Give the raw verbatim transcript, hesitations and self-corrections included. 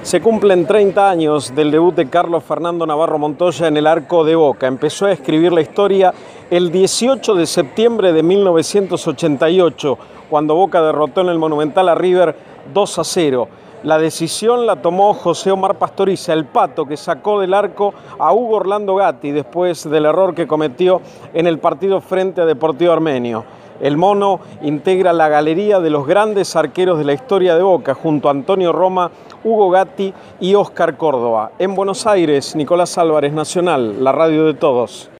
Se cumplen treinta años del debut de Carlos Fernando Navarro Montoya en el arco de Boca. Empezó a escribir la historia el dieciocho de septiembre de mil novecientos ochenta y ocho, cuando Boca derrotó en el Monumental a River dos a cero. La decisión la tomó José Omar Pastoriza, el Pato, que sacó del arco a Hugo Orlando Gatti después del error que cometió en el partido frente a Deportivo Armenio. El Mono integra la galería de los grandes arqueros de la historia de Boca, junto a Antonio Roma, Hugo Gatti y Óscar Córdoba. En Buenos Aires, Nicolás Álvarez, Nacional, la radio de todos.